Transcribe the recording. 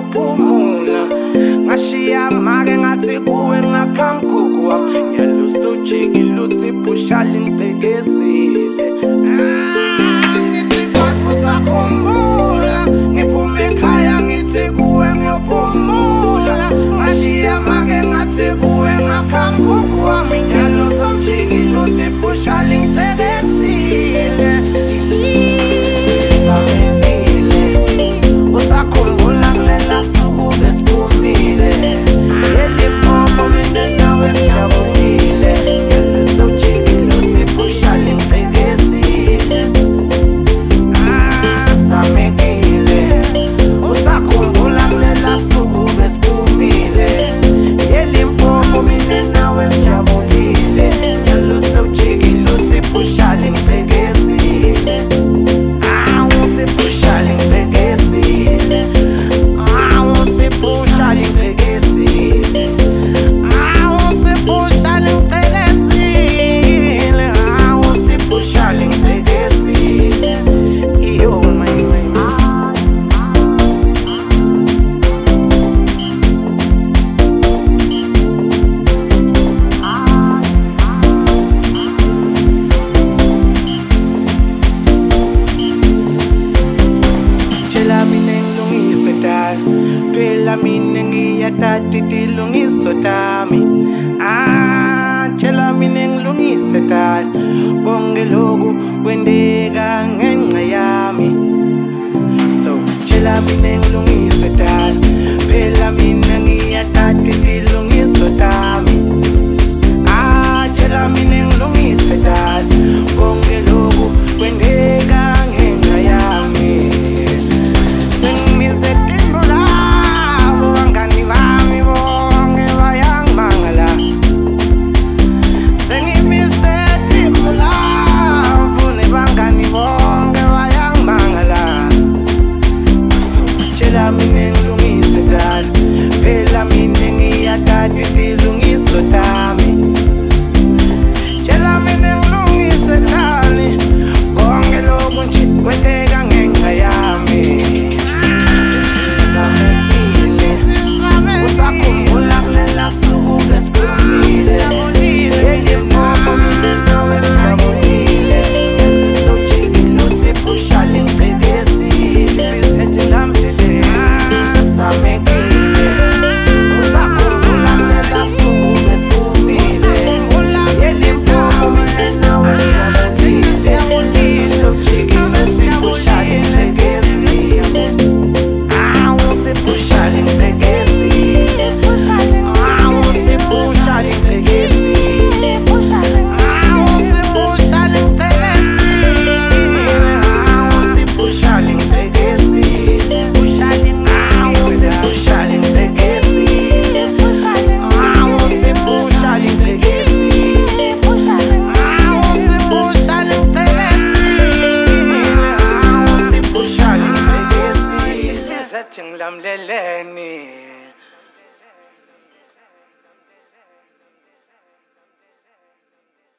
ngiyophumula ngashiya make ngathi kuwe ngakhamkhukhu wami ngiyalusa ujikile uthi pushali ngicekesile ngithi kodwa usakhumbula ngiphume ekhaya ngithi kuwe ngiyophumula ngashiya make ngathi kuwe ngakhamkhukhu wami ngiyalusa ujikile uthi pushali ngicekesile usakhumbula kulela suku besiphumile Limpopo mina nawe sijabulile ngiyalusa ujikile uthi pushali ngicekesile samekile usakhumbula kulela suku besiphumile Limpopo mina nawe sijabulile ngiyalusa ujikile uthi pushali ngicekesile uthi pushali ngicekesile uthi pushali ngicekesile uthi pushali ngicekesile uthi pushali ngicekesile iyo phela mina ngiyatati tilungiso tami tshela mina ngilungise dala konke lokhu kwendeka ngenxa yami so tshela mina ngilungise dala phela mina ngiyatati tilungiso tami tshela mina ngilungise dala konke lokhu kwendeka ngenxa yami phela mina ngiyatati tilungiso tami tshela mina ngilungise dala konke lokhu nje kwenteka ngenxa yami usakhumbula kulela suku besiphumile Limpopo mina nawe sijabulile ngiyalusa ujikile uthi pushali ngicekesile samekile usakhumbula kulela suku besiphumile Limpopo mina nawe sijabulile ngiyalusa ujikile uthi pushali ngicekesile uthi pushali ngicekesile uthi pushali ngicekesile uthi pushali ngicekesile uthi pushali ngicekesile pushali uthi pushali ngicekesile uthi pushali ngicekesile uthi pushali ngicekesile uthi pushali ngicekesile bizathi ngilamleleni